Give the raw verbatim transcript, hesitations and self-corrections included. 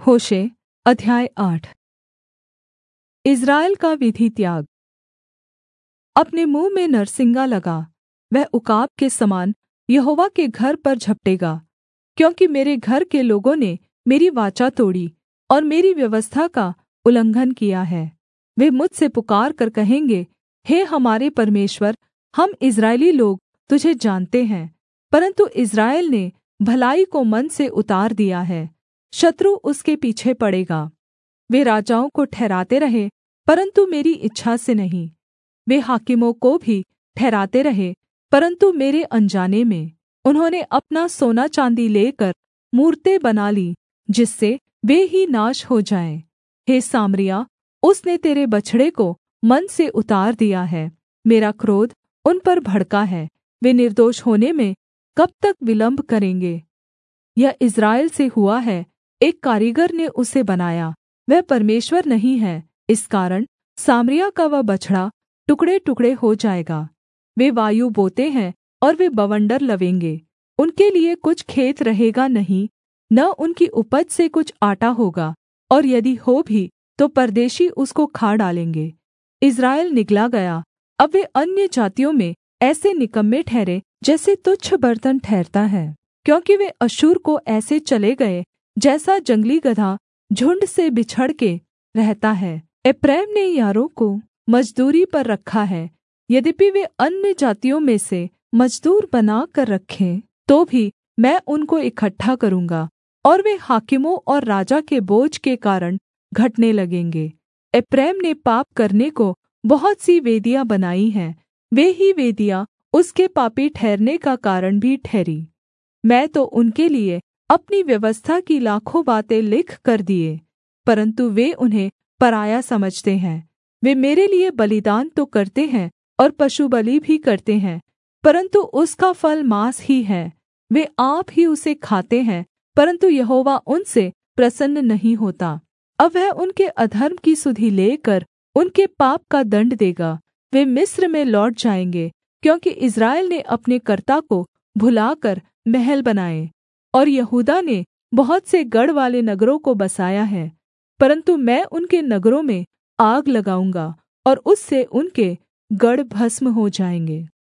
होशे अध्याय आठ। इस्राएल का विधि त्याग। अपने मुँह में नरसिंगा लगा, वह उकाब के समान यहोवा के घर पर झपटेगा। क्योंकि मेरे घर के लोगों ने मेरी वाचा तोड़ी और मेरी व्यवस्था का उल्लंघन किया है। वे मुझसे पुकारकर कहेंगे, हे हमारे परमेश्वर, हम इस्राएली लोग तुझे जानते हैं। परन्तु इस्राएल ने भलाई को मन से उतार दिया है, शत्रु उसके पीछे पड़ेगा। वे राजाओं को ठहराते रहे, परन्तु मेरी इच्छा से नहीं। वे हाकिमों को भी ठहराते रहे, परन्तु मेरे अनजाने में। उन्होंने अपना सोना चाँदी लेकर मूरतें बना ली, जिससे वे ही नाश हो जाएँ। हे सामरिया, उसने तेरे बछड़े को मन से उतार दिया है। मेरा क्रोध उन पर भड़का है, वे निर्दोष होने में कब तक विलम्ब करेंगे। यह इस्राएल से हुआ है, एक कारीगर ने उसे बनाया, वह परमेश्वर नहीं है। इस कारण सामरिया का वह बछड़ा टुकड़ेटुकड़े हो जाएगा। वे वायु बोते हैं और वे बवंडर लवेंगे। उनके लिए कुछ खेत रहेगा नहीं, न उनकी उपज से कुछ आटा होगा, और यदि हो भी तो परदेशी उसको खा डालेंगे। इस्राएल निगला गया, अब वे अन्य जातियों में ऐसे निकम्मे ठहरे जैसे तुच्छ बर्तन ठहरता है। क्योंकि वे अश्शूर को ऐसे चले गए जैसा जंगली गदहा झुण्ड से बिछड़ के रहता है। एप्रैम ने यारों को मजदूरी पर रखा है, यद्यपि वे अन्य जातियों में से मजदूर बना कर रखें, तो भी मैं उनको इकट्ठा करूँगा, और वे हाकिमों और राजा के बोझ के कारण घटने लगेंगे। एप्रैम ने पाप करने को बहुत सी वेदियाँ बनाई हैं, वे ही वेदियाँ उसके पापी ठहरने का कारण भी ठहरी। मैं तो उनके लिए अपनी व्यवस्था की लाखों बातें लिख कर दिए, परन्तु वे उन्हें पराया समझते हैं। वे मेरे लिए बलिदान तो करते हैं और पशुबलि भी करते हैं, परन्तु उसका फल माँस ही है। वे आप ही उसे खाते हैं, परन्तु यहोवा उनसे प्रसन्न नहीं होता। अब वह उनके अधर्म की सुधि लेकर उनके पाप का दण्ड देगा। वे मिस्र में लौट जाएँगे, क्योंकि इस्राएल ने अपने कर्ता को भुलाकर महल बनाए, और यहूदा ने बहुत से गढ़वाले नगरों को बसाया है। परन्तु मैं उनके नगरों में आग लगाऊँगा, और उससे उनके गढ़ भस्म हो जाएँगे।